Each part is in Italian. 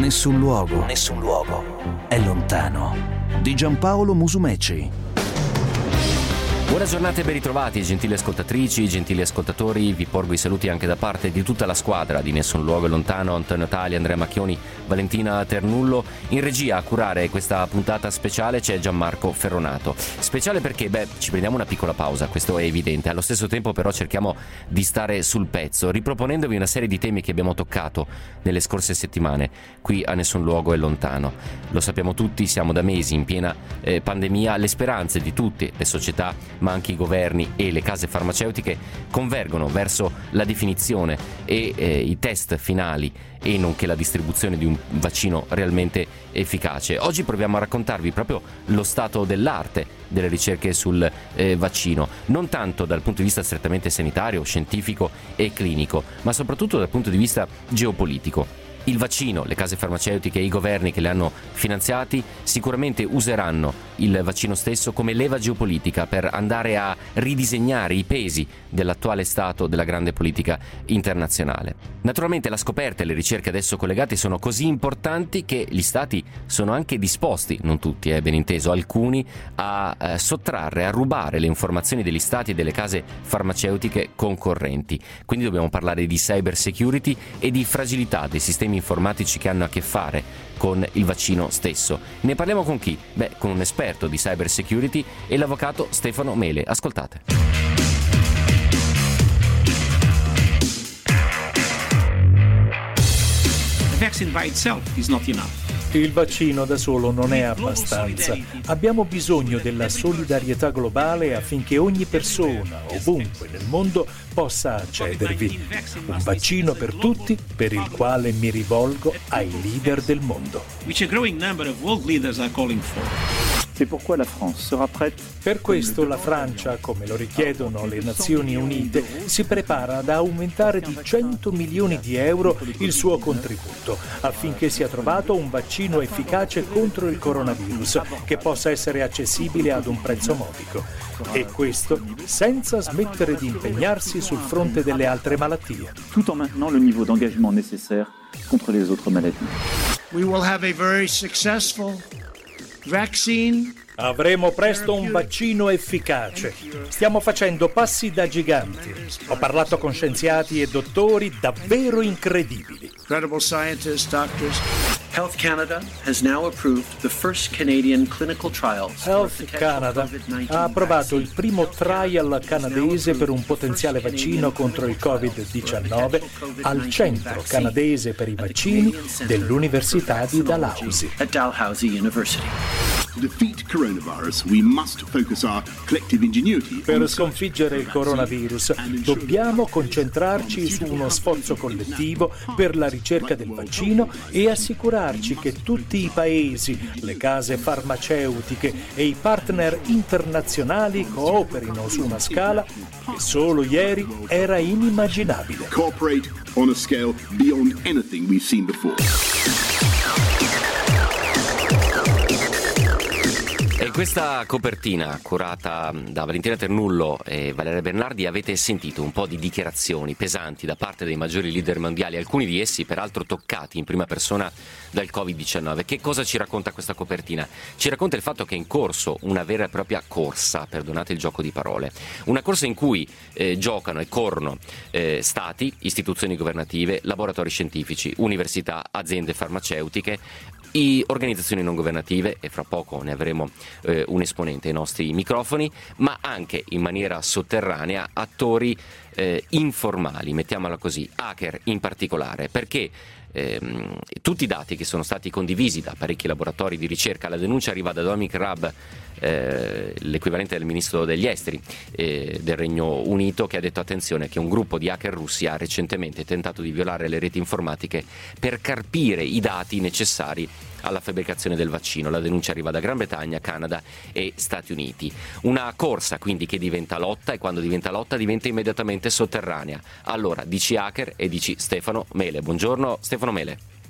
Nessun luogo è lontano. Di Giampaolo Musumeci. Buona giornata e ben ritrovati, gentili ascoltatrici, gentili ascoltatori. Vi porgo i saluti anche da parte di tutta la squadra di Nessun Luogo è Lontano, Antonio Tali, Andrea Macchioni, Valentina Ternullo. In regia a curare questa puntata speciale c'è Gianmarco Ferronato. Speciale perché, ci prendiamo una piccola pausa, questo è evidente. Allo stesso tempo però cerchiamo di stare sul pezzo, riproponendovi una serie di temi che abbiamo toccato nelle scorse settimane qui a Nessun Luogo è Lontano. Lo sappiamo tutti, siamo da mesi in piena pandemia. Le speranze di tutte le società, ma anche i governi e le case farmaceutiche convergono verso la definizione e i test finali e nonché la distribuzione di un vaccino realmente efficace. Oggi proviamo a raccontarvi proprio lo stato dell'arte delle ricerche sul vaccino, non tanto dal punto di vista strettamente sanitario, scientifico e clinico, ma soprattutto dal punto di vista geopolitico. Il vaccino, le case farmaceutiche e i governi che le hanno finanziati sicuramente useranno il vaccino stesso come leva geopolitica per andare a ridisegnare i pesi dell'attuale stato della grande politica internazionale. Naturalmente la scoperta e le ricerche adesso collegate sono così importanti che gli stati sono anche disposti, non tutti, ben inteso, alcuni, a sottrarre, a rubare le informazioni degli stati e delle case farmaceutiche concorrenti. Quindi dobbiamo parlare di cyber security e di fragilità dei sistemi informatici che hanno a che fare con il vaccino stesso. Ne parliamo con chi? Con un esperto di cyber security e l'avvocato Stefano Mele. Ascoltate. The vaccine by itself is not enough. Il vaccino da solo non è abbastanza. Abbiamo bisogno della solidarietà globale affinché ogni persona, ovunque nel mondo, possa accedervi. Un vaccino per tutti, per il quale mi rivolgo ai leader del mondo. Which a growing number of world leaders are calling for. Per questo la Francia, come lo richiedono le Nazioni Unite, si prepara ad aumentare di 100 milioni di euro il suo contributo affinché sia trovato un vaccino efficace contro il coronavirus che possa essere accessibile ad un prezzo modico. E questo senza smettere di impegnarsi sul fronte delle altre malattie. Tout en maintenant le niveau d'engagement nécessaire contre les autres maladies. We will have a very successful vaccine. Avremo presto un vaccino efficace. Stiamo facendo passi da giganti. Ho parlato con scienziati e dottori davvero incredibili. Incredible scientists, doctors. Health Canada has now approved the first Canadian clinical trials. Health Canada ha approvato il primo trial canadese per un potenziale vaccino contro il Covid-19 al Centro canadese per i vaccini dell'Università di Dalhousie. At Dalhousie University. Per sconfiggere il coronavirus dobbiamo concentrarci su uno sforzo collettivo per la ricerca del vaccino e assicurarci che tutti i paesi, le case farmaceutiche e i partner internazionali cooperino su una scala che solo ieri era inimmaginabile. Cooperate on a scale beyond anything we've seen before. E questa copertina curata da Valentina Ternullo e Valeria Bernardi avete sentito un po' di dichiarazioni pesanti da parte dei maggiori leader mondiali, alcuni di essi peraltro toccati in prima persona dal Covid-19. Che cosa ci racconta questa copertina? Ci racconta il fatto che è in corso una vera e propria corsa, perdonate il gioco di parole, una corsa in cui giocano e corrono stati, istituzioni governative, laboratori scientifici, università, aziende farmaceutiche, organizzazioni non governative, e fra poco ne avremo un esponente ai nostri microfoni, ma anche in maniera sotterranea attori informali, mettiamola così, hacker in particolare, perché tutti i dati che sono stati condivisi da parecchi laboratori di ricerca, la denuncia arriva da Dominic Raab, l'equivalente del ministro degli esteri del Regno Unito, che ha detto attenzione che un gruppo di hacker russi ha recentemente tentato di violare le reti informatiche per carpire i dati necessari alla fabbricazione del vaccino. La denuncia arriva da Gran Bretagna, Canada e Stati Uniti. Una corsa quindi che diventa lotta, e quando diventa lotta diventa immediatamente sotterranea. Allora, dici hacker e dici Stefano Mele. Buongiorno Stefano Mele.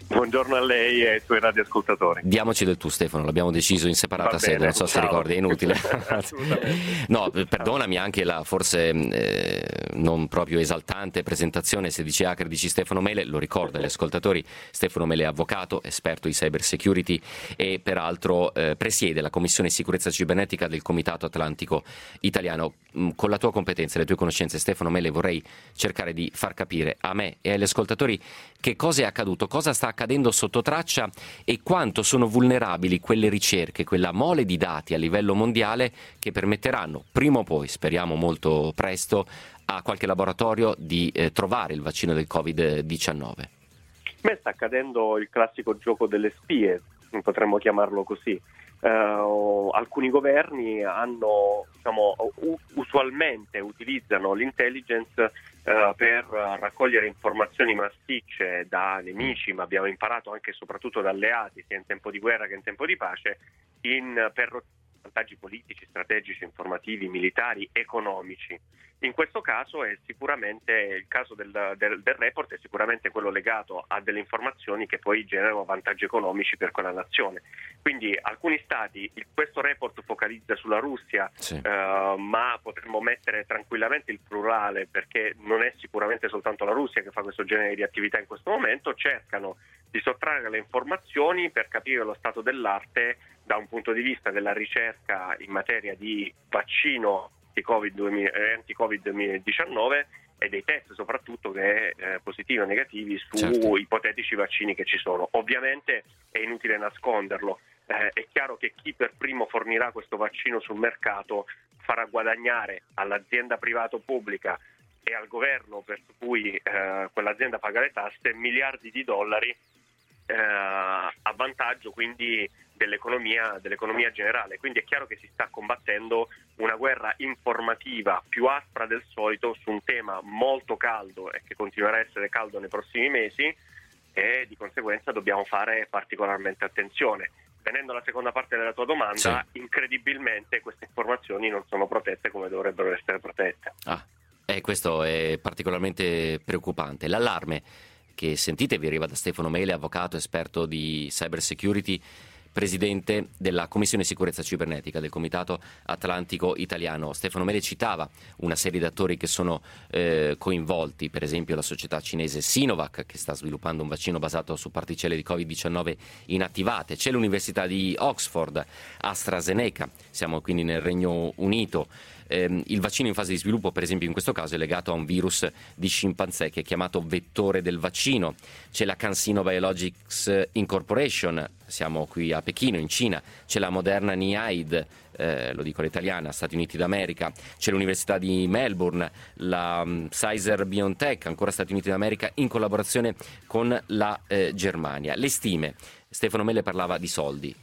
Buongiorno a lei e ai suoi radioascoltatori. Diamoci del tu, Stefano, l'abbiamo deciso in separata sede, non so se ricordi, è inutile. No, perdonami anche la forse non proprio esaltante presentazione, se dici Acre dici Stefano Mele, lo ricordo agli ascoltatori, Stefano Mele è avvocato, esperto di cyber security e peraltro presiede la Commissione Sicurezza Cibernetica del Comitato Atlantico Italiano. Con la tua competenza e le tue conoscenze, Stefano Mele, vorrei cercare di far capire a me e agli ascoltatori che cosa è accaduto, cosa sta accadendo sotto traccia e quanto sono vulnerabili quelle ricerche, quella mole di dati a livello mondiale che permetteranno, prima o poi, speriamo molto presto, a qualche laboratorio di trovare il vaccino del Covid-19. Beh, sta accadendo il classico gioco delle spie, potremmo chiamarlo così. Alcuni governi hanno, usualmente utilizzano l'intelligence per raccogliere informazioni massicce da nemici, ma abbiamo imparato anche e soprattutto da alleati, sia in tempo di guerra che in tempo di pace, per vantaggi politici, strategici, informativi, militari, economici. In questo caso è sicuramente il caso del report, è sicuramente quello legato a delle informazioni che poi generano vantaggi economici per quella nazione. Quindi alcuni stati, questo report focalizza sulla Russia, sì. Ma potremmo mettere tranquillamente il plurale, perché non è sicuramente soltanto la Russia che fa questo genere di attività in questo momento, cercano di sottrarre le informazioni per capire lo stato dell'arte da un punto di vista della ricerca in materia di vaccino anti-Covid-19 e dei test soprattutto che positivi o negativi su certo. Ipotetici vaccini che ci sono. Ovviamente è inutile nasconderlo, è chiaro che chi per primo fornirà questo vaccino sul mercato farà guadagnare all'azienda privata o pubblica e al governo per cui quell'azienda paga le tasse miliardi di dollari a vantaggio quindi dell'economia generale. Quindi è chiaro che si sta combattendo una guerra informativa più aspra del solito su un tema molto caldo e che continuerà a essere caldo nei prossimi mesi, e di conseguenza dobbiamo fare particolarmente attenzione. Venendo alla seconda parte della tua domanda, sì. Incredibilmente queste informazioni non sono protette come dovrebbero essere protette. Questo è particolarmente preoccupante. L'allarme che sentite vi arriva da Stefano Mele, avvocato, esperto di cyber security, presidente della Commissione Sicurezza Cibernetica del Comitato Atlantico Italiano. Stefano Mele citava una serie di attori che sono coinvolti, per esempio la società cinese Sinovac, che sta sviluppando un vaccino basato su particelle di Covid-19 inattivate. C'è l'Università di Oxford, AstraZeneca, siamo quindi nel Regno Unito. Il vaccino in fase di sviluppo, per esempio, in questo caso è legato a un virus di scimpanzé che è chiamato vettore del vaccino. C'è la CanSino Biologics Incorporation, siamo qui a Pechino, in Cina. C'è la Moderna NIAID, lo dico all'italiana, Stati Uniti d'America. C'è l'Università di Melbourne, la Pfizer BioNTech, ancora Stati Uniti d'America, in collaborazione con la Germania. Le stime, Stefano Mele parlava di soldi.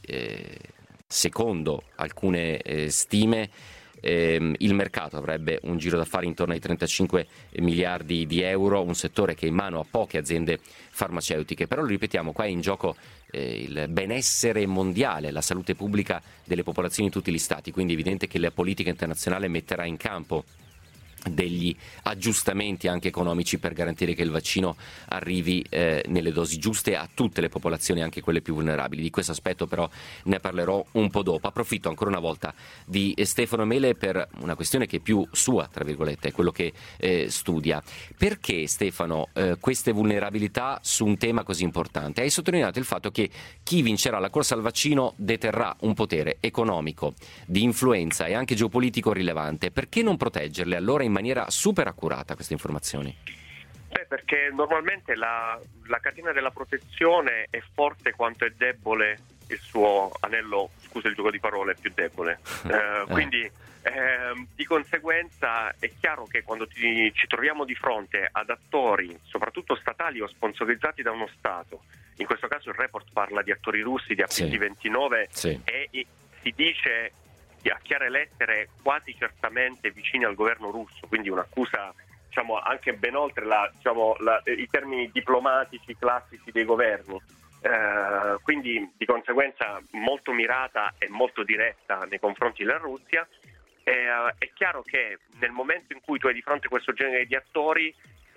Secondo alcune stime, il mercato avrebbe un giro d'affari intorno ai 35 miliardi di euro, un settore che è in mano a poche aziende farmaceutiche. Però lo ripetiamo, qua è in gioco il benessere mondiale, la salute pubblica delle popolazioni di tutti gli stati, quindi è evidente che la politica internazionale metterà in campo degli aggiustamenti anche economici per garantire che il vaccino arrivi nelle dosi giuste a tutte le popolazioni, anche quelle più vulnerabili. Di questo aspetto però ne parlerò un po' dopo. Approfitto ancora una volta di Stefano Mele per una questione che è più sua, tra virgolette, è quello che studia. Perché, Stefano, queste vulnerabilità su un tema così importante? Hai sottolineato il fatto che chi vincerà la corsa al vaccino deterrà un potere economico, di influenza e anche geopolitico rilevante. Perché non proteggerle allora in maniera super accurata queste informazioni? Perché normalmente la catena della protezione è forte quanto è debole il suo anello, scusa il gioco di parole, più debole. Quindi di conseguenza è chiaro che quando ci troviamo di fronte ad attori, soprattutto statali o sponsorizzati da uno Stato, in questo caso il report parla di attori russi di AP29 e si dice a chiare lettere quasi certamente vicini al governo russo, quindi un'accusa anche ben oltre i termini diplomatici classici dei governi, quindi di conseguenza molto mirata e molto diretta nei confronti della Russia. È chiaro che nel momento in cui tu hai di fronte questo genere di attori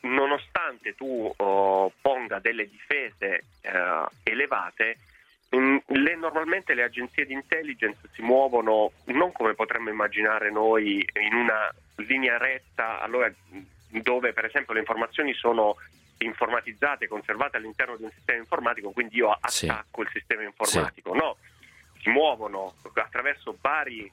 nonostante tu ponga delle difese elevate, normalmente le agenzie di intelligence si muovono non come potremmo immaginare noi in una linea retta, allora dove per esempio le informazioni sono informatizzate, conservate all'interno di un sistema informatico, quindi io attacco il sistema informatico. Sì. No, si muovono attraverso varie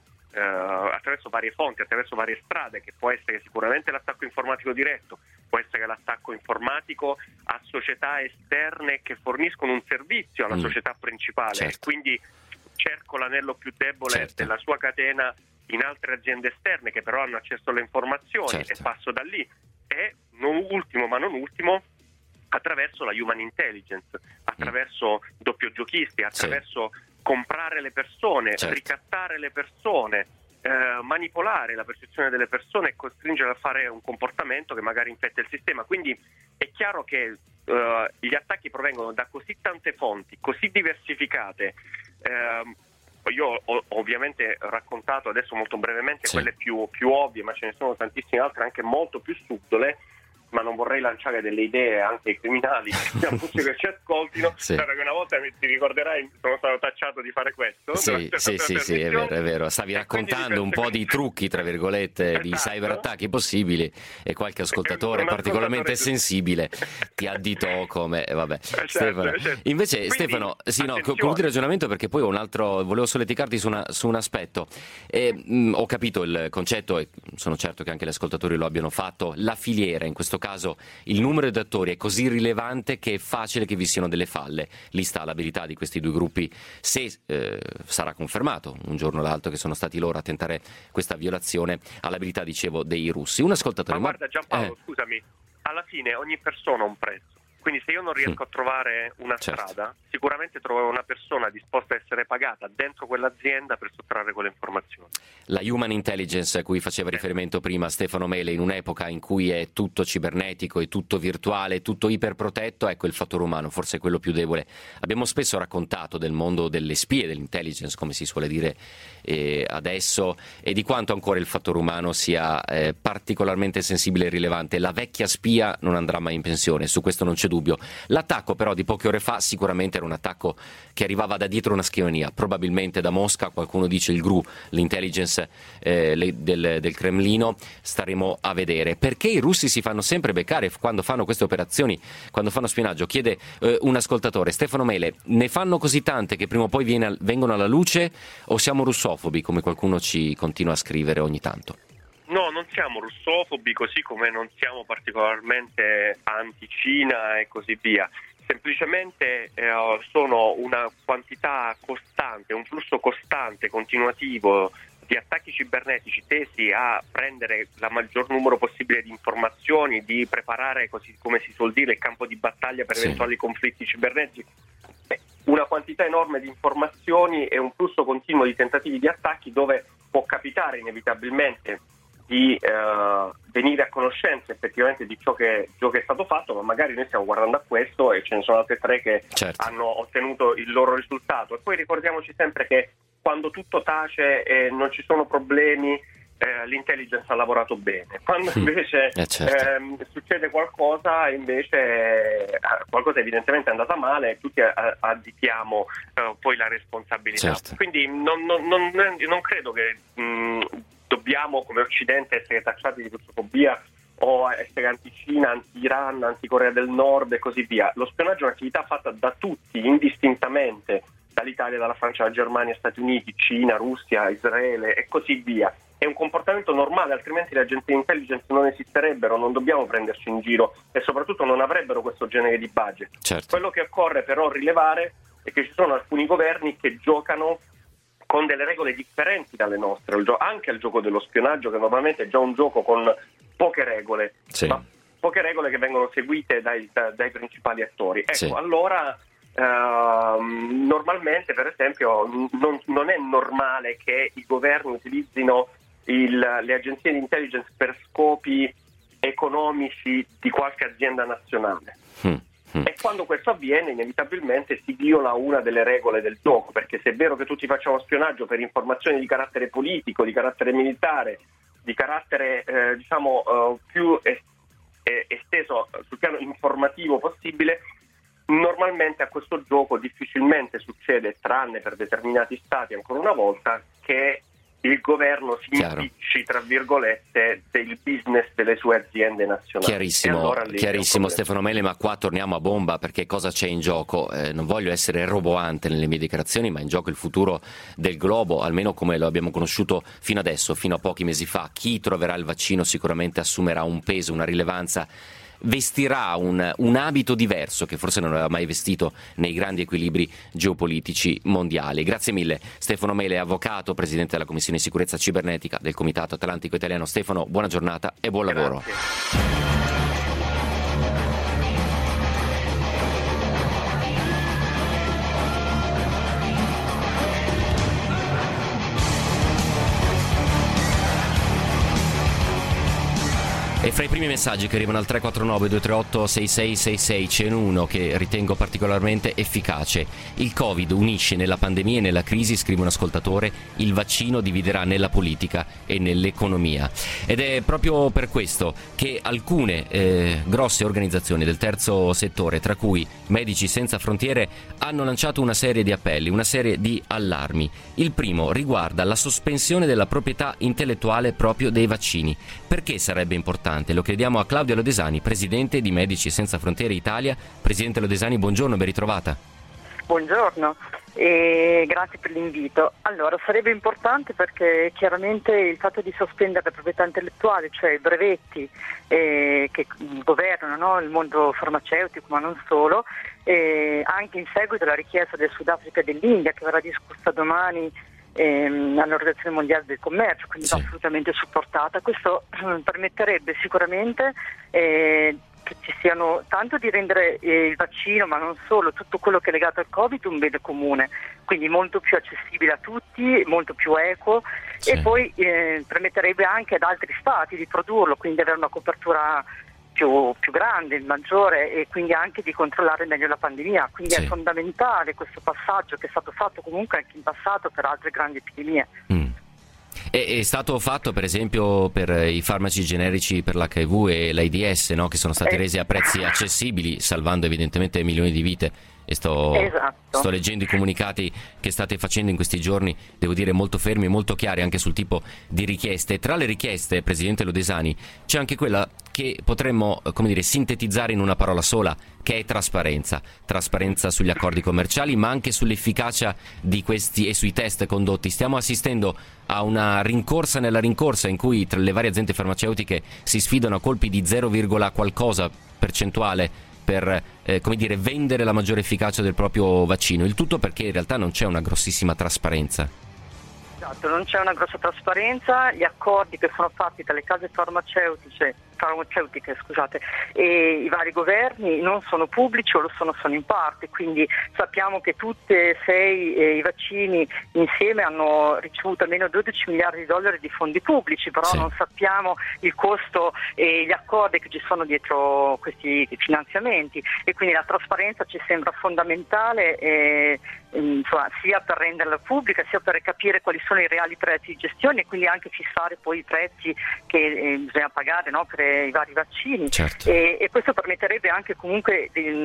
fonti, attraverso varie strade, che può essere sicuramente l'attacco informatico diretto, può essere l'attacco informatico a società esterne che forniscono un servizio alla società principale, certo. Quindi cerco l'anello più debole certo. della sua catena in altre aziende esterne che però hanno accesso alle informazioni, certo. e passo da lì. E non ultimo, attraverso la human intelligence, attraverso doppioggiochisti, attraverso comprare le persone, certo. ricattare le persone, manipolare la percezione delle persone e costringere a fare un comportamento che magari infetta il sistema. Quindi è chiaro che gli attacchi provengono da così tante fonti, così diversificate. Io ho ovviamente raccontato adesso molto brevemente quelle più ovvie, ma ce ne sono tantissime altre anche molto più subdole, ma non vorrei lanciare delle idee anche ai criminali che ci ascoltino, perché una volta ti ricorderai sono stato tacciato di fare questo. Sì, è vero. Stavi raccontando un po' di trucchi, tra virgolette, di cyberattacchi possibili, e qualche ascoltatore particolarmente sensibile ti additò come vabbè. Certo. Stefano. Invece quindi, Stefano, concludi il ragionamento, perché poi volevo solleticarti su un aspetto. Ho capito il concetto e sono certo che anche gli ascoltatori lo abbiano fatto. La filiera, in questo caso il numero di attori è così rilevante che è facile che vi siano delle falle. Lì sta l'abilità di questi due gruppi, se sarà confermato un giorno o l'altro che sono stati loro a tentare questa violazione, all'abilità, dicevo, dei russi. Un ascoltatore. Ma guarda Giampaolo, scusami, alla fine ogni persona ha un prezzo. Quindi se io non riesco a trovare una strada, sicuramente trovo una persona disposta a essere pagata dentro quell'azienda per sottrarre quelle informazioni. La human intelligence a cui faceva riferimento prima Stefano Mele, in un'epoca in cui è tutto cibernetico, è tutto virtuale, tutto iperprotetto, ecco, il fattore umano forse è quello più debole. Abbiamo spesso raccontato del mondo delle spie, dell'intelligence, come si suole dire adesso, e di quanto ancora il fattore umano sia particolarmente sensibile e rilevante. La vecchia spia non andrà mai in pensione, su questo non c'è dubbio. L'attacco però di poche ore fa sicuramente era un attacco che arrivava da dietro una scrivania, probabilmente da Mosca, qualcuno dice il GRU, l'intelligence del Cremlino. Staremo a vedere. Perché i russi si fanno sempre beccare quando fanno queste operazioni, quando fanno spionaggio? Chiede un ascoltatore. Stefano Mele, ne fanno così tante che prima o poi vengono alla luce, o siamo russofobi, come qualcuno ci continua a scrivere ogni tanto? No, non siamo russofobi, così come non siamo particolarmente anti-Cina e così via. Semplicemente sono una quantità costante, un flusso costante, continuativo di attacchi cibernetici tesi a prendere la maggior numero possibile di informazioni, di preparare, così come si suol dire, il campo di battaglia per eventuali conflitti cibernetici. Una quantità enorme di informazioni e un flusso continuo di tentativi di attacchi, dove può capitare inevitabilmente di venire a conoscenza effettivamente di ciò che è stato fatto, ma magari noi stiamo guardando a questo e ce ne sono altre tre che hanno ottenuto il loro risultato. E poi ricordiamoci sempre che quando tutto tace e non ci sono problemi, l'intelligence ha lavorato bene. Quando invece succede qualcosa, invece qualcosa evidentemente è andata male, tutti additiamo poi la responsabilità. Quindi non credo che dobbiamo come Occidente essere tacciati di russofobia o essere anti-Cina, anti-Iran, anti-Corea del Nord e così via. Lo spionaggio è un'attività fatta da tutti, indistintamente, dall'Italia, dalla Francia, dalla Germania, Stati Uniti, Cina, Russia, Israele e così via. È un comportamento normale, altrimenti le agenzie di intelligence non esisterebbero, non dobbiamo prenderci in giro e soprattutto non avrebbero questo genere di budget. Quello che occorre però rilevare è che ci sono alcuni governi che giocano con delle regole differenti dalle nostre, anche al gioco dello spionaggio, che normalmente è già un gioco con poche regole, ma poche regole che vengono seguite dai principali attori. Ecco, allora normalmente, per esempio, non è normale che i governi utilizzino le agenzie di intelligence per scopi economici di qualche azienda nazionale. E quando questo avviene, inevitabilmente si viola una delle regole del gioco, perché se è vero che tutti facciamo spionaggio per informazioni di carattere politico, di carattere militare, di carattere più esteso sul piano informativo possibile. Normalmente a questo gioco difficilmente succede, tranne per determinati stati ancora una volta, che il governo si impicci, tra virgolette, del business delle sue aziende nazionali. Chiarissimo Stefano Mele, ma qua torniamo a bomba, perché cosa c'è in gioco? Non voglio essere roboante nelle mie dichiarazioni, ma è in gioco il futuro del globo, almeno come lo abbiamo conosciuto fino adesso, fino a pochi mesi fa. Chi troverà il vaccino sicuramente assumerà un peso, una rilevanza, vestirà un abito diverso che forse non aveva mai vestito nei grandi equilibri geopolitici mondiali. Grazie mille Stefano Mele, avvocato, presidente della Commissione Sicurezza Cibernetica del Comitato Atlantico Italiano. Stefano, buona giornata e buon lavoro. E fra i primi messaggi che arrivano al 349-238-6666 c'è uno che ritengo particolarmente efficace. Il Covid unisce nella pandemia e nella crisi, scrive un ascoltatore, il vaccino dividerà nella politica e nell'economia. Ed è proprio per questo che alcune grosse organizzazioni del terzo settore, tra cui Medici Senza Frontiere, hanno lanciato una serie di appelli, una serie di allarmi. Il primo riguarda la sospensione della proprietà intellettuale proprio dei vaccini. Perché sarebbe importante? Lo chiediamo a Claudia Lodesani, presidente di Medici Senza Frontiere Italia. Presidente Lodesani, buongiorno, ben ritrovata. Buongiorno e grazie per l'invito. Allora, sarebbe importante perché chiaramente il fatto di sospendere la proprietà intellettuale, cioè i brevetti che governano il mondo farmaceutico, ma non solo, anche in seguito alla richiesta del Sudafrica e dell'India, che verrà discussa domani all'Organizzazione Mondiale del Commercio, quindi va assolutamente supportata. Questo permetterebbe sicuramente che ci siano, tanto di rendere il vaccino, ma non solo, tutto quello che è legato al Covid un bene comune, quindi molto più accessibile a tutti, molto più equo, e poi permetterebbe anche ad altri stati di produrlo, quindi avere una copertura più grande, maggiore, e quindi anche di controllare meglio la pandemia. Quindi è fondamentale questo passaggio, che è stato fatto comunque anche in passato per altre grandi epidemie. È stato fatto per esempio per i farmaci generici per l'HIV e l'AIDS, no? Che sono stati resi a prezzi accessibili, salvando evidentemente milioni di vite. E sto leggendo i comunicati che state facendo in questi giorni, devo dire molto fermi e molto chiari anche sul tipo di richieste. Tra le richieste, Presidente Lodesani, c'è anche quella che potremmo, sintetizzare in una parola sola, che è trasparenza. Trasparenza sugli accordi commerciali, ma anche sull'efficacia di questi e sui test condotti. Stiamo assistendo a una rincorsa nella rincorsa, in cui tra le varie aziende farmaceutiche si sfidano a colpi di 0, qualcosa percentuale per vendere la maggiore efficacia del proprio vaccino. Il tutto perché in realtà non c'è una grossissima trasparenza. Esatto, non c'è una grossa trasparenza. Gli accordi che sono fatti tra le case farmaceutiche e i vari governi non sono pubblici, o lo sono in parte, quindi sappiamo che tutte e 6 i vaccini insieme hanno ricevuto almeno 12 miliardi di dollari di fondi pubblici, però non sappiamo il costo e gli accordi che ci sono dietro questi finanziamenti, e quindi la trasparenza ci sembra fondamentale, sia per renderla pubblica, sia per capire quali sono i reali prezzi di gestione, e quindi anche fissare poi i prezzi che bisogna pagare, no, per i vari vaccini. E questo permetterebbe anche comunque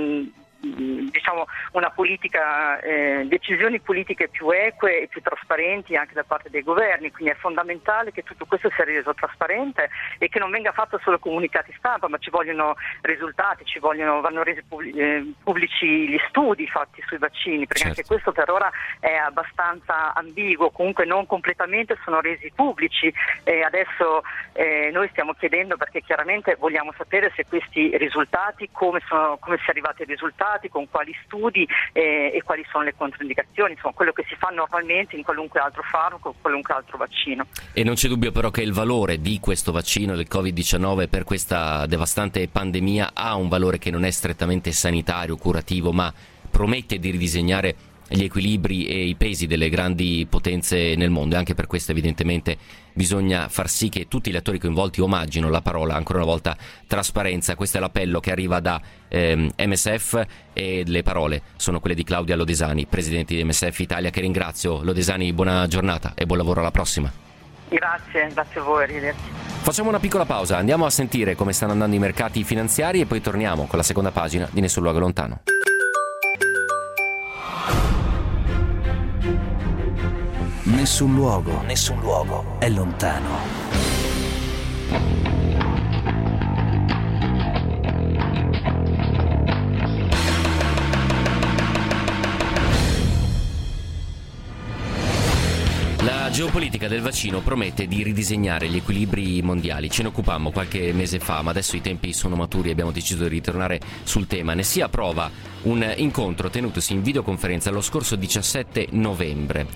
una politica, decisioni politiche più eque e più trasparenti anche da parte dei governi. Quindi è fondamentale che tutto questo sia reso trasparente e che non venga fatto solo comunicati stampa, ma ci vogliono risultati, vanno resi pubblici gli studi fatti sui vaccini, perché anche questo per ora è abbastanza ambiguo, comunque non completamente sono resi pubblici. Adesso noi stiamo chiedendo, perché chiaramente vogliamo sapere se questi risultati, come si è arrivati ai risultati, con quali studi e quali sono le controindicazioni, insomma quello che si fa normalmente in qualunque altro farmaco, qualunque altro vaccino. E non c'è dubbio però che il valore di questo vaccino del Covid-19 per questa devastante pandemia ha un valore che non è strettamente sanitario, curativo, ma promette di ridisegnare gli equilibri e i pesi delle grandi potenze nel mondo, e anche per questo evidentemente bisogna far sì che tutti gli attori coinvolti omaggino la parola, ancora una volta, trasparenza. Questo è l'appello che arriva da MSF, e le parole sono quelle di Claudia Lodesani, presidente di MSF Italia, che ringrazio. Lodesani, buona giornata e buon lavoro, alla prossima. Grazie a voi, arrivederci. Facciamo una piccola pausa, andiamo a sentire come stanno andando i mercati finanziari e poi torniamo con la seconda pagina di Nessun Luogo Lontano. Nessun luogo è lontano. La geopolitica del vaccino promette di ridisegnare gli equilibri mondiali. Ce ne occupammo qualche mese fa, ma adesso i tempi sono maturi e abbiamo deciso di ritornare sul tema. Ne sia prova un incontro tenutosi in videoconferenza lo scorso 17 novembre.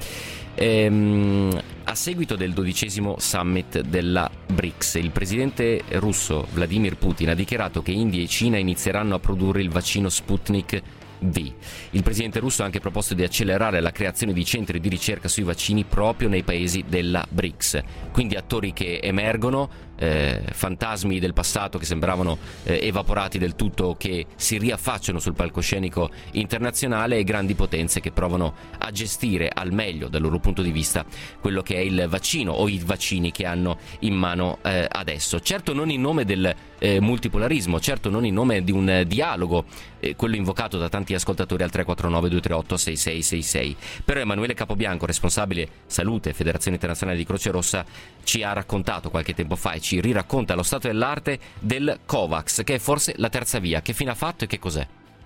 A seguito del 12° summit della BRICS, il presidente russo Vladimir Putin ha dichiarato che India e Cina inizieranno a produrre il vaccino Sputnik V. Il presidente russo ha anche proposto di accelerare la creazione di centri di ricerca sui vaccini proprio nei paesi della BRICS. Quindi attori che emergono, fantasmi del passato che sembravano evaporati del tutto, che si riaffacciano sul palcoscenico internazionale, e grandi potenze che provano a gestire al meglio dal loro punto di vista quello che è il vaccino o i vaccini che hanno in mano adesso. Certo non in nome del multipolarismo, certo non in nome di un dialogo, quello invocato da tanti ascoltatori al 349-238-6666. Però Emanuele Capobianco, responsabile salute Federazione Internazionale di Croce Rossa, ci ha raccontato qualche tempo fa e ci riracconta lo stato dell'arte del COVAX, che è forse la terza via. Che fine ha fatto e che cos'è?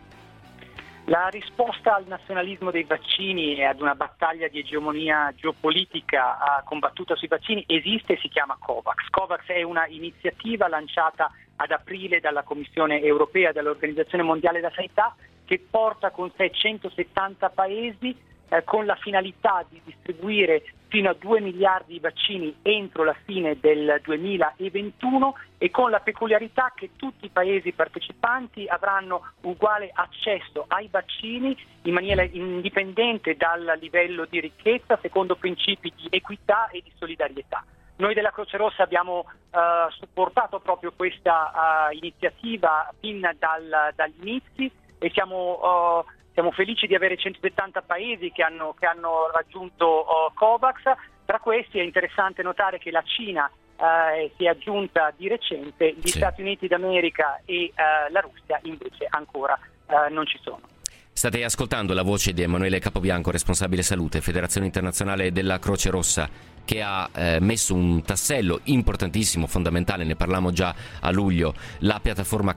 La risposta al nazionalismo dei vaccini e ad una battaglia di egemonia geopolitica combattuta sui vaccini esiste e si chiama COVAX. COVAX è una iniziativa lanciata ad aprile dalla Commissione Europea e dall'Organizzazione Mondiale della Sanità, che porta con sé 170 paesi con la finalità di distribuire fino a 2 miliardi di vaccini entro la fine del 2021, e con la peculiarità che tutti i paesi partecipanti avranno uguale accesso ai vaccini in maniera indipendente dal livello di ricchezza, secondo principi di equità e di solidarietà. Noi della Croce Rossa abbiamo supportato proprio questa iniziativa fin dagli inizi, e siamo felici di avere 170 paesi che hanno raggiunto COVAX. Tra questi è interessante notare che la Cina si è aggiunta di recente, gli Stati Uniti d'America e la Russia invece ancora non ci sono. State ascoltando la voce di Emanuele Capobianco, responsabile salute Federazione Internazionale della Croce Rossa, che ha messo un tassello importantissimo, fondamentale, ne parlammo già a luglio, la piattaforma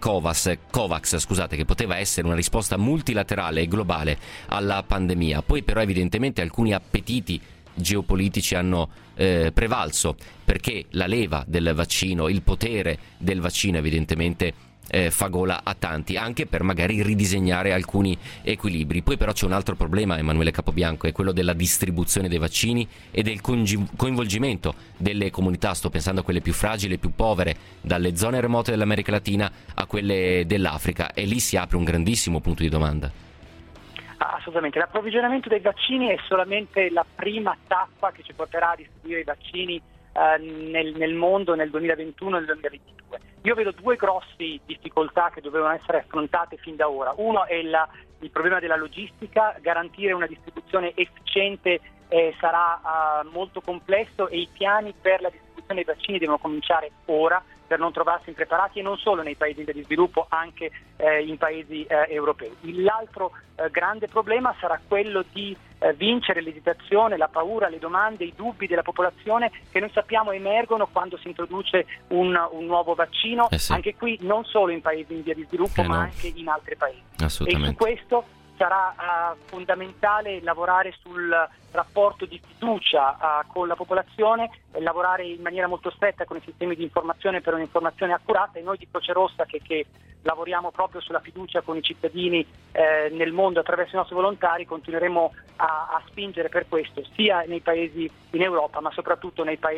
COVAX, che poteva essere una risposta multilaterale e globale alla pandemia. Poi però evidentemente alcuni appetiti geopolitici hanno prevalso, perché la leva del vaccino, il potere del vaccino evidentemente fa gola a tanti, anche per magari ridisegnare alcuni equilibri. Poi però c'è un altro problema, Emanuele Capobianco, è quello della distribuzione dei vaccini e del coinvolgimento delle comunità. Sto pensando a quelle più fragili e più povere, dalle zone remote dell'America Latina a quelle dell'Africa, e lì si apre un grandissimo punto di domanda. Assolutamente, l'approvvigionamento dei vaccini è solamente la prima tappa che ci porterà a distribuire i vaccini nel mondo nel 2021 e nel 2022. Io vedo due grossi difficoltà che dovevano essere affrontate fin da ora. Uno è il problema della logistica. Garantire una distribuzione efficiente sarà molto complesso, e i piani per la distribuzione dei vaccini devono cominciare ora, per non trovarsi impreparati, e non solo nei paesi in via di sviluppo, anche in paesi europei. L'altro grande problema sarà quello di vincere l'esitazione, la paura, le domande, i dubbi della popolazione, che noi sappiamo emergono quando si introduce un nuovo vaccino, anche qui non solo in paesi in via di sviluppo, ma anche in altri paesi. E su questo sarà fondamentale lavorare sul rapporto di fiducia con la popolazione, lavorare in maniera molto stretta con i sistemi di informazione per un'informazione accurata, e noi di Croce Rossa che lavoriamo proprio sulla fiducia con i cittadini nel mondo attraverso i nostri volontari continueremo a spingere per questo, sia nei paesi in Europa ma soprattutto nei paesi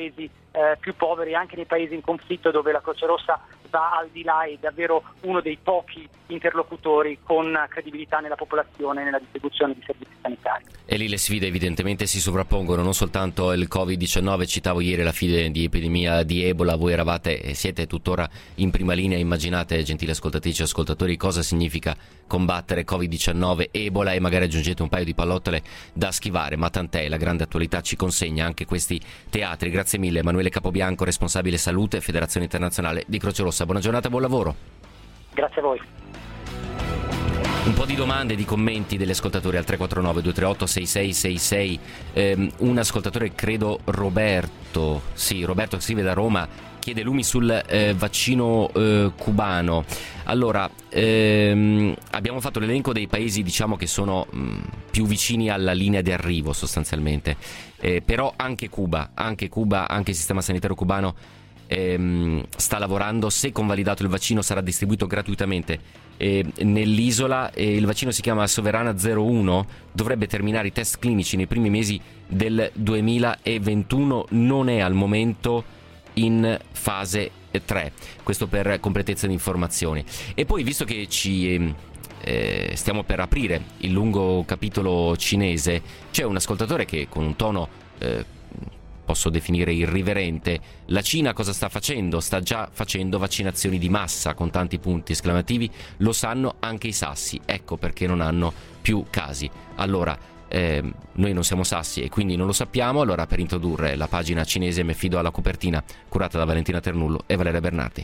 più poveri, anche nei paesi in conflitto dove la Croce Rossa va al di là, è davvero uno dei pochi interlocutori con credibilità nella popolazione e nella distribuzione di servizi sanitari. E lì le sfide evidentemente si sovrappongono, non soltanto il Covid-19, citavo ieri la fine di epidemia di Ebola, voi eravate e siete tuttora in prima linea, immaginate, gentili ascoltatrici e ascoltatori, cosa significa combattere Covid-19, Ebola, e magari aggiungete un paio di pallottole da schivare, ma tant'è, la grande attualità ci consegna anche questi teatri. Grazie mille Emanuele Capobianco, responsabile salute, Federazione Internazionale di Croce Rossa. Buona giornata, buon lavoro. Grazie a voi. Un po' di domande, di commenti degli ascoltatori al 349 238 6666. Un ascoltatore, credo Roberto scrive da Roma, chiede lumi sul vaccino cubano. Allora, abbiamo fatto l'elenco dei paesi, diciamo, che sono più vicini alla linea di arrivo sostanzialmente, però anche Cuba, anche il sistema sanitario cubano sta lavorando. Se convalidato il vaccino sarà distribuito gratuitamente nell'isola. Il vaccino si chiama Soberana 01, dovrebbe terminare i test clinici nei primi mesi del 2021, non è al momento in fase 3, questo per completezza di informazioni. E poi, visto che ci stiamo per aprire il lungo capitolo cinese, c'è un ascoltatore che con un tono posso definire irriverente: la Cina cosa sta facendo? Sta già facendo vaccinazioni di massa con tanti punti esclamativi, lo sanno anche i sassi, ecco perché non hanno più casi. Allora, noi non siamo sassi e quindi non lo sappiamo. Allora, per introdurre la pagina cinese mi affido alla copertina curata da Valentina Ternullo e Valeria Bernardi.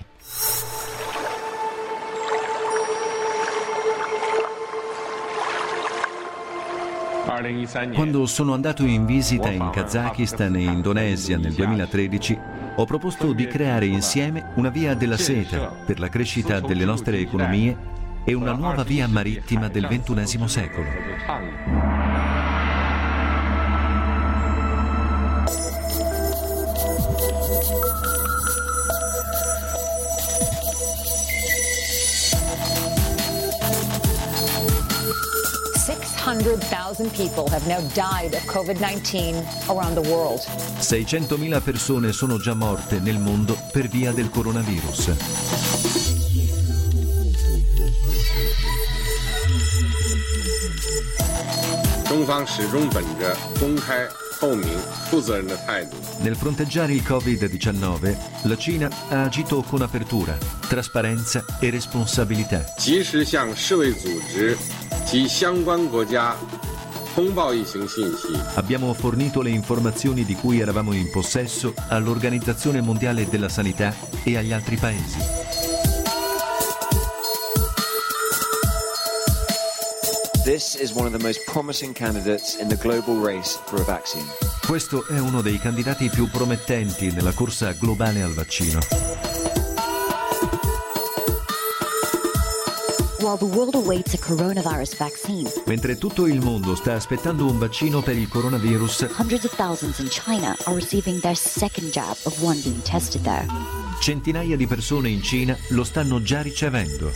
Quando sono andato in visita in Kazakistan e Indonesia nel 2013, ho proposto di creare insieme una via della seta per la crescita delle nostre economie e una nuova via marittima del XXI secolo. People have now died of COVID-19 around the world. 600.000 persone sono già morte nel mondo per via del coronavirus. Nel fronteggiare il Covid-19, la Cina ha agito con apertura, trasparenza e responsabilità. Abbiamo fornito le informazioni di cui eravamo in possesso all'Organizzazione Mondiale della Sanità e agli altri paesi. This is one of the most promising candidates in the global race for a vaccine. Questo è uno dei candidati più promettenti nella corsa globale al vaccino. While the world awaits a coronavirus vaccine, mentre tutto il mondo sta aspettando un vaccino per il coronavirus, hundreds of thousands in China are receiving their second jab of one being tested there. Centinaia di persone in Cina lo stanno già ricevendo.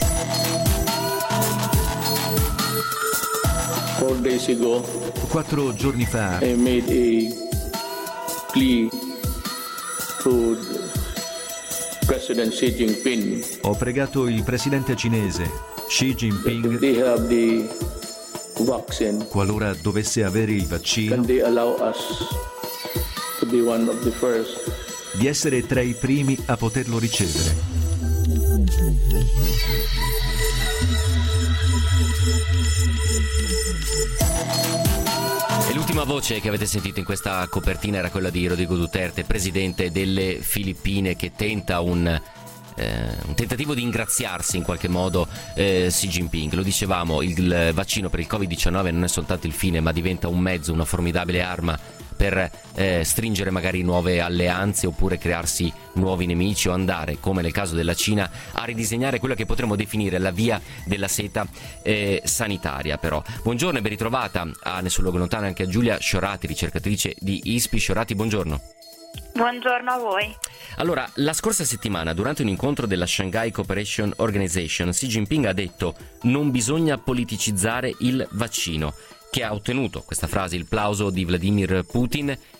4 days ago, 4 giorni fa, I made a plea to President Xi Jinping. Ho pregato il presidente cinese Xi Jinping, they have the vaccine, qualora dovesse avere il vaccino, can they allow us to be one of the first, di essere tra i primi a poterlo ricevere. E l'ultima voce che avete sentito in questa copertina era quella di Rodrigo Duterte, presidente delle Filippine, che tenta un tentativo di ingraziarsi in qualche modo Xi Jinping. Lo dicevamo, il vaccino per il Covid-19 non è soltanto il fine, ma diventa un mezzo, una formidabile arma per stringere magari nuove alleanze oppure crearsi nuovi nemici o andare, come nel caso della Cina, a ridisegnare quella che potremmo definire la via della seta sanitaria. Però buongiorno e ben ritrovata a Nessun Luogo Lontano anche a Giulia Sciorati, ricercatrice di ISPI. Sciorati, buongiorno. Buongiorno a voi. Allora, la scorsa settimana, durante un incontro della Shanghai Cooperation Organization, Xi Jinping ha detto: non bisogna politicizzare il vaccino, che ha ottenuto, questa frase, il plauso di Vladimir Putin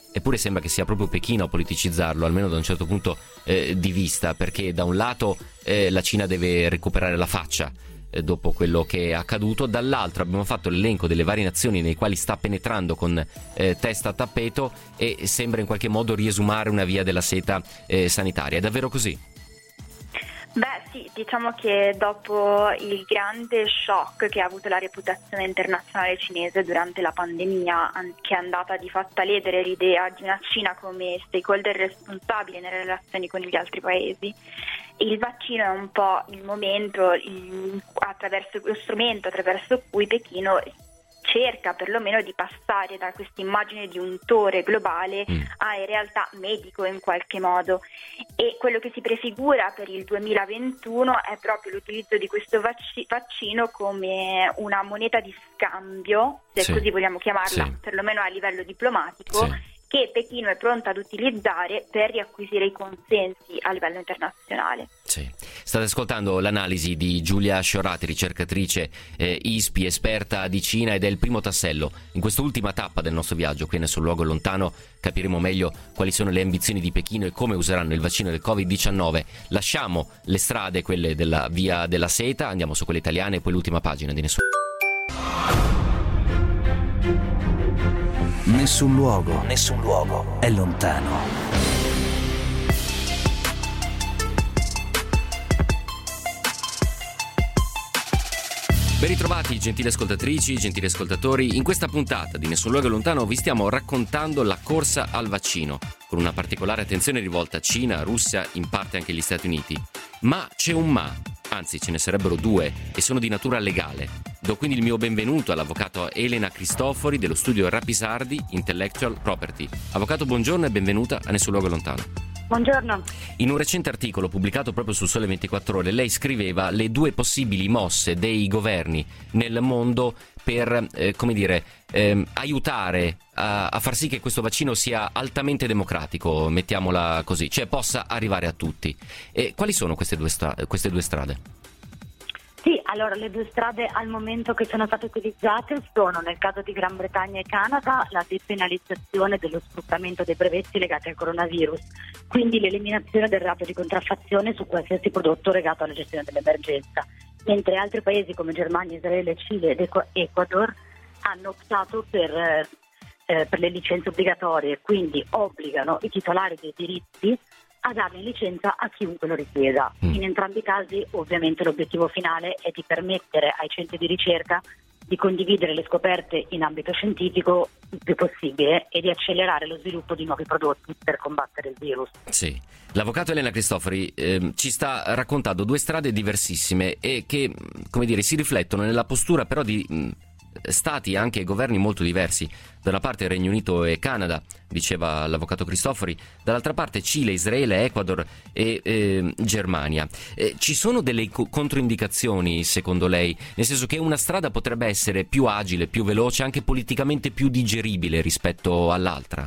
eppure sembra che sia proprio Pechino a politicizzarlo, almeno da un certo punto di vista, perché da un lato la Cina deve recuperare la faccia dopo quello che è accaduto, dall'altro abbiamo fatto l'elenco delle varie nazioni nei quali sta penetrando con testa a tappeto e sembra in qualche modo riesumare una via della seta sanitaria. È davvero così? Beh sì, diciamo che dopo il grande shock che ha avuto la reputazione internazionale cinese durante la pandemia, che è andata di fatto a ledere l'idea di una Cina come stakeholder responsabile nelle relazioni con gli altri paesi, il vaccino è un po' il momento, attraverso lo strumento attraverso cui Pechino cerca perlomeno di passare da questa immagine di untore globale a in realtà medico in qualche modo, e quello che si prefigura per il 2021 è proprio l'utilizzo di questo vaccino come una moneta di scambio, se così vogliamo chiamarla, perlomeno a livello diplomatico, che Pechino è pronta ad utilizzare per riacquisire i consensi a livello internazionale. Sì. State ascoltando l'analisi di Giulia Sciorati, ricercatrice ISPI, esperta di Cina, ed è il primo tassello. In quest'ultima tappa del nostro viaggio qui Nessun Luogo Lontano capiremo meglio quali sono le ambizioni di Pechino e come useranno il vaccino del Covid-19. Lasciamo le strade, quelle della via della seta, andiamo su quelle italiane e poi l'ultima pagina di Nessun Nessun luogo è lontano. Ben ritrovati gentili ascoltatrici, gentili ascoltatori. In questa puntata di Nessun Luogo Lontano vi stiamo raccontando la corsa al vaccino, con una particolare attenzione rivolta a Cina, Russia, in parte anche gli Stati Uniti. Ma c'è un ma, anzi ce ne sarebbero due, e sono di natura legale. Do quindi il mio benvenuto all'avvocato Elena Cristofori dello studio Rapisardi Intellectual Property. Avvocato, buongiorno e benvenuta a Nessun Luogo Lontano. Buongiorno. In un recente articolo pubblicato proprio sul Sole 24 Ore, lei scriveva le due possibili mosse dei governi nel mondo per, aiutare a far sì che questo vaccino sia altamente democratico, mettiamola così, cioè possa arrivare a tutti. Quali sono queste due strade? Sì, allora le due strade al momento che sono state utilizzate sono, nel caso di Gran Bretagna e Canada, la depenalizzazione dello sfruttamento dei brevetti legati al coronavirus, quindi l'eliminazione del reato di contraffazione su qualsiasi prodotto legato alla gestione dell'emergenza, mentre altri paesi come Germania, Israele, Cile ed Ecuador hanno optato per le licenze obbligatorie, quindi obbligano i titolari dei diritti a dare licenza a chiunque lo richieda. In entrambi i casi ovviamente l'obiettivo finale è di permettere ai centri di ricerca di condividere le scoperte in ambito scientifico il più possibile e di accelerare lo sviluppo di nuovi prodotti per combattere il virus. Sì, l'avvocato Elena Cristofori ci sta raccontando due strade diversissime e che, come dire, si riflettono nella postura però di stati, anche governi molto diversi. Da una parte Regno Unito e Canada, diceva l'avvocato Cristofori, dall'altra parte Cile, Israele, Ecuador e Germania. Ci sono delle controindicazioni secondo lei? Nel senso che una strada potrebbe essere più agile, più veloce, anche politicamente più digeribile rispetto all'altra?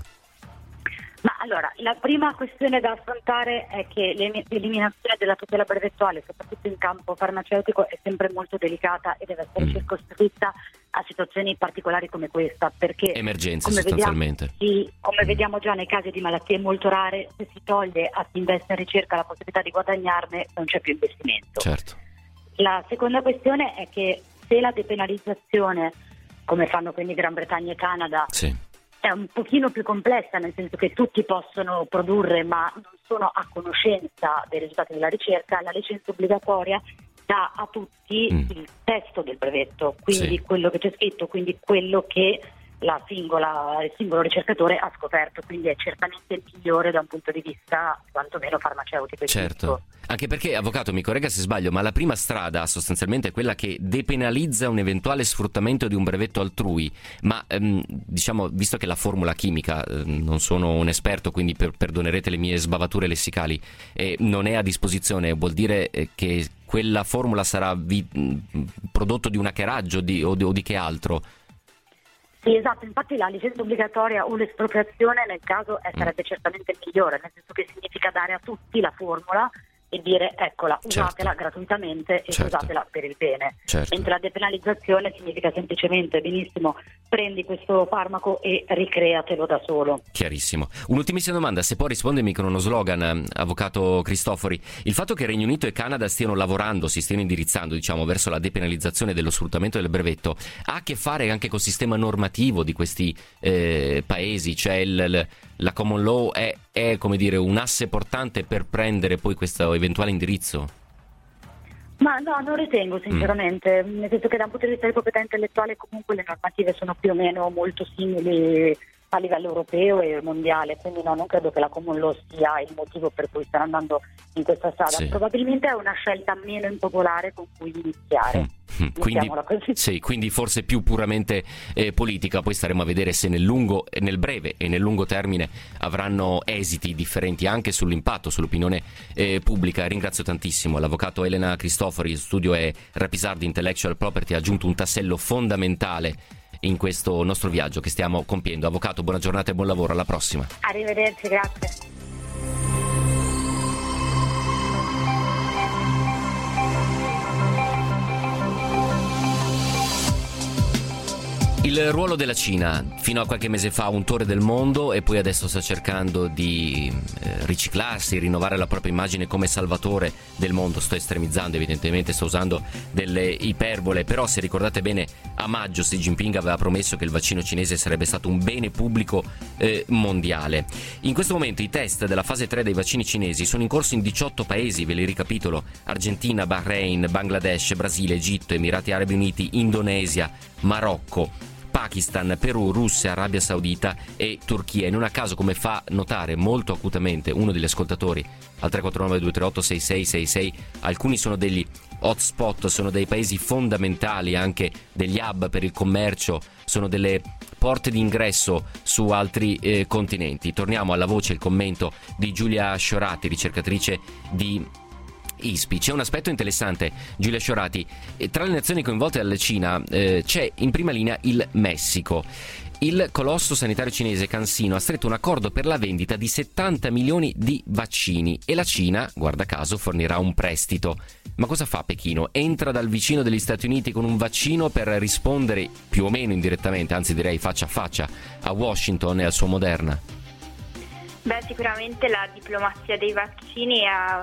Ma allora, la prima questione da affrontare è che l'eliminazione della tutela brevettuale, soprattutto in campo farmaceutico, è sempre molto delicata e deve essere circoscritta a situazioni particolari come questa, perché emergenze sostanzialmente. Come vediamo già nei casi di malattie molto rare, se si toglie a chi investe in ricerca la possibilità di guadagnarne, non c'è più investimento. Certo. La seconda questione è che se la depenalizzazione, come fanno quindi Gran Bretagna e Canada, è un pochino più complessa, nel senso che tutti possono produrre ma non sono a conoscenza dei risultati della ricerca, la licenza obbligatoria dà a tutti il testo del brevetto, quindi quello che c'è scritto, quindi quello che il singolo ricercatore ha scoperto, quindi è certamente il migliore da un punto di vista quantomeno farmaceutico. Certo, anche perché, avvocato, mi corregga se sbaglio, ma la prima strada sostanzialmente è quella che depenalizza un eventuale sfruttamento di un brevetto altrui, ma diciamo, visto che la formula chimica, non sono un esperto, quindi perdonerete le mie sbavature lessicali, non è a disposizione, vuol dire che quella formula sarà prodotto di un hackeraggio o di che altro? Sì, esatto, infatti la licenza obbligatoria o l'espropriazione nel caso sarebbe certamente migliore, nel senso che significa dare a tutti la formula e dire eccola, usatela gratuitamente e usatela per il bene. Mentre la depenalizzazione significa semplicemente benissimo, prendi questo farmaco e ricreatelo da solo. Chiarissimo. Un'ultimissima domanda, se può rispondermi con uno slogan, avvocato Cristofori. Il fatto che Regno Unito e Canada stiano lavorando, si stiano indirizzando, diciamo, verso la depenalizzazione dello sfruttamento del brevetto, ha a che fare anche col sistema normativo di questi paesi, cioè la common law è come dire un asse portante per prendere poi questo eventuale indirizzo? Ma no, non ritengo sinceramente, nel senso che da un punto di vista di proprietà intellettuale comunque le normative sono più o meno molto simili a livello europeo e mondiale, quindi no, non credo che la common law sia il motivo per cui stanno andando in questa strada. Probabilmente è una scelta meno impopolare con cui iniziare. Quindi forse più puramente politica, poi staremo a vedere se nel breve e nel lungo termine avranno esiti differenti anche sull'impatto sull'opinione pubblica. Ringrazio tantissimo l'avvocato Elena Cristofori, il studio è Rapisardi Intellectual Property, ha aggiunto un tassello fondamentale in questo nostro viaggio che stiamo compiendo. Avvocato, buona giornata e buon lavoro, alla prossima. Arrivederci, grazie. Il ruolo della Cina, fino a qualche mese fa autore del mondo e poi adesso sta cercando di riciclarsi, rinnovare la propria immagine come salvatore del mondo. Sto estremizzando evidentemente, sto usando delle iperbole, però se ricordate bene a maggio Xi Jinping aveva promesso che il vaccino cinese sarebbe stato un bene pubblico mondiale. In questo momento i test della fase 3 dei vaccini cinesi sono in corso in 18 paesi, ve li ricapitolo: Argentina, Bahrain, Bangladesh, Brasile, Egitto, Emirati Arabi Uniti, Indonesia, Marocco, Pakistan, Perù, Russia, Arabia Saudita e Turchia. E non a caso, come fa notare molto acutamente uno degli ascoltatori al 349-238-6666, alcuni sono degli hotspot, sono dei paesi fondamentali, anche degli hub per il commercio, sono delle porte d'ingresso su altri continenti. Torniamo alla voce, il commento di Giulia Sciorati, ricercatrice di ISPI. C'è un aspetto interessante, Giulia Sciorati, tra le nazioni coinvolte dalla Cina c'è in prima linea il Messico. Il colosso sanitario cinese CanSino ha stretto un accordo per la vendita di 70 milioni di vaccini e la Cina, guarda caso, fornirà un prestito. Ma cosa fa Pechino? Entra dal vicino degli Stati Uniti con un vaccino per rispondere più o meno indirettamente, anzi direi faccia a faccia, a Washington e al suo Moderna? Sicuramente la diplomazia dei vaccini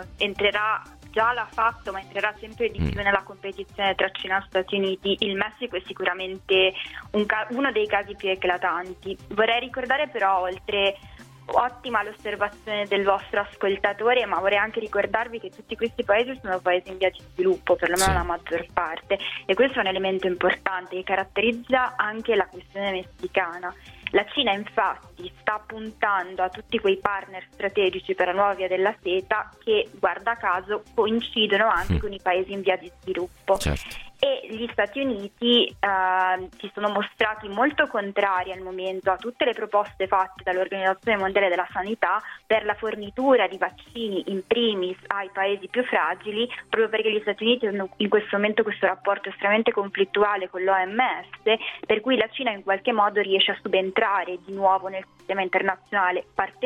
già l'ha fatto, ma entrerà sempre di più nella competizione tra Cina e Stati Uniti. Il Messico è sicuramente uno dei casi più eclatanti. Vorrei ricordare però, oltre ottima l'osservazione del vostro ascoltatore, ma vorrei anche ricordarvi che tutti questi paesi sono paesi in via di sviluppo, perlomeno la maggior parte, e questo è un elemento importante che caratterizza anche la questione messicana. La Cina infatti sta puntando a tutti quei partner strategici per la nuova via della seta che, guarda caso, coincidono anche con i paesi in via di sviluppo. E gli Stati Uniti si sono mostrati molto contrari al momento a tutte le proposte fatte dall'Organizzazione Mondiale della Sanità per la fornitura di vaccini in primis ai paesi più fragili, proprio perché gli Stati Uniti hanno in questo momento questo rapporto estremamente conflittuale con l'OMS, per cui la Cina in qualche modo riesce a subentrare di nuovo nel sistema internazionale,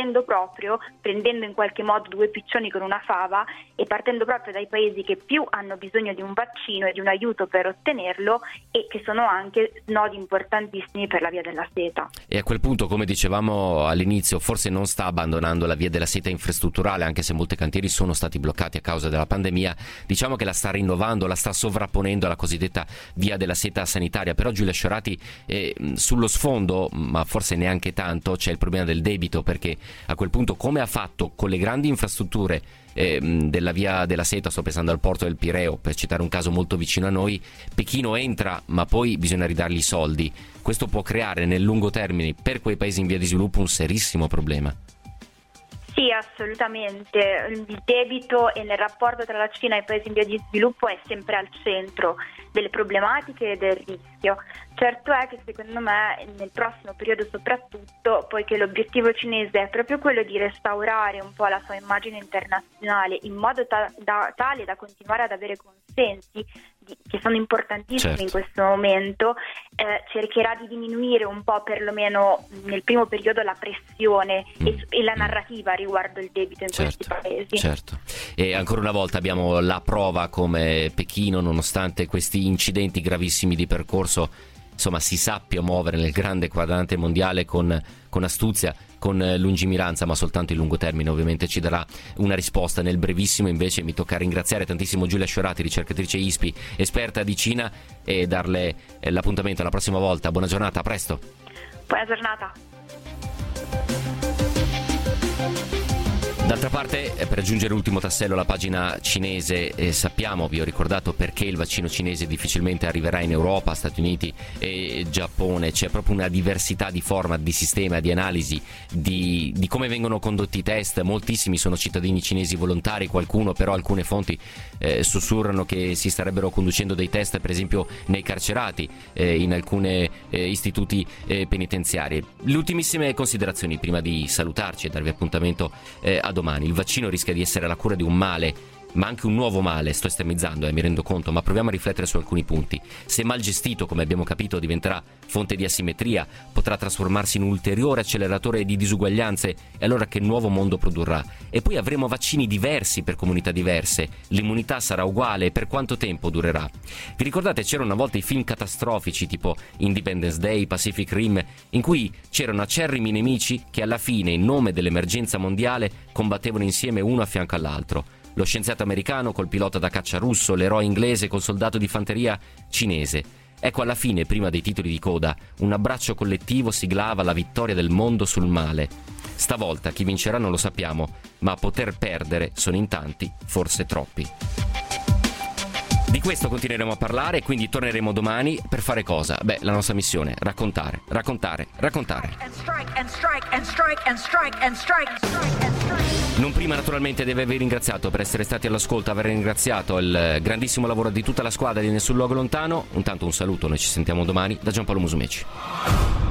prendendo in qualche modo due piccioni con una fava e partendo proprio dai paesi che più hanno bisogno di un vaccino e di un aiuto per ottenerlo e che sono anche nodi importantissimi per la via della seta. E a quel punto, come dicevamo all'inizio, forse non sta abbandonando la via della seta infrastrutturale, anche se molti cantieri sono stati bloccati a causa della pandemia, diciamo che la sta rinnovando, la sta sovrapponendo alla cosiddetta via della seta sanitaria. Però Giulia Sciorati, sullo sfondo, ma forse neanche tanto, c'è il problema del debito, perché a quel punto, come ha fatto con le grandi infrastrutture della via della seta, sto pensando al porto del Pireo per citare un caso molto vicino a noi, Pechino entra ma poi bisogna ridargli i soldi. Questo può creare nel lungo termine per quei paesi in via di sviluppo un serissimo problema. Sì, assolutamente. Il debito e nel rapporto tra la Cina e i paesi in via di sviluppo è sempre al centro delle problematiche e del rischio. Certo è che secondo me nel prossimo periodo soprattutto, poiché l'obiettivo cinese è proprio quello di restaurare un po' la sua immagine internazionale in modo tale da continuare ad avere consensi che sono importantissimi in questo momento, cercherà di diminuire un po', perlomeno nel primo periodo, la pressione e la narrativa riguardo il debito in questi paesi. Certo. E ancora una volta abbiamo la prova come Pechino, nonostante questi incidenti gravissimi di percorso, insomma, si sappia muovere nel grande quadrante mondiale con astuzia, con lungimiranza, ma soltanto in lungo termine ovviamente ci darà una risposta. Nel brevissimo invece mi tocca ringraziare tantissimo Giulia Sciorati, ricercatrice ISPI, esperta di Cina, e darle l'appuntamento alla prossima volta. Buona giornata, a presto. Buona giornata. D'altra parte, per aggiungere l'ultimo tassello alla pagina cinese, sappiamo, vi ho ricordato perché il vaccino cinese difficilmente arriverà in Europa, Stati Uniti e Giappone. C'è proprio una diversità di format, di sistema, di analisi, di come vengono condotti i test. Moltissimi sono cittadini cinesi volontari, qualcuno però, alcune fonti sussurrano che si starebbero conducendo dei test per esempio nei carcerati, in alcuni istituti penitenziari. Le ultimissime considerazioni prima di salutarci e darvi appuntamento a domani. Il vaccino rischia di essere la cura di un male, ma anche un nuovo male. Sto estremizzando, mi rendo conto, ma proviamo a riflettere su alcuni punti. Se mal gestito, come abbiamo capito, diventerà fonte di asimmetria, potrà trasformarsi in un ulteriore acceleratore di disuguaglianze, e allora che nuovo mondo produrrà? E poi avremo vaccini diversi per comunità diverse, l'immunità sarà uguale, e per quanto tempo durerà? Vi ricordate, c'erano una volta i film catastrofici tipo Independence Day, Pacific Rim, in cui c'erano acerrimi nemici che alla fine, in nome dell'emergenza mondiale, combattevano insieme uno a fianco all'altro. Lo scienziato americano col pilota da caccia russo, l'eroe inglese col soldato di fanteria cinese. Ecco, alla fine, prima dei titoli di coda, un abbraccio collettivo siglava la vittoria del mondo sul male. Stavolta chi vincerà non lo sappiamo, ma a poter perdere sono in tanti, forse troppi. Di questo continueremo a parlare, quindi torneremo domani per fare cosa? Beh, la nostra missione: raccontare. Non prima naturalmente di avervi ringraziato per essere stati all'ascolto, aver ringraziato il grandissimo lavoro di tutta la squadra di Nessun Luogo Lontano. Intanto un saluto, noi ci sentiamo domani da Giampaolo Musumeci.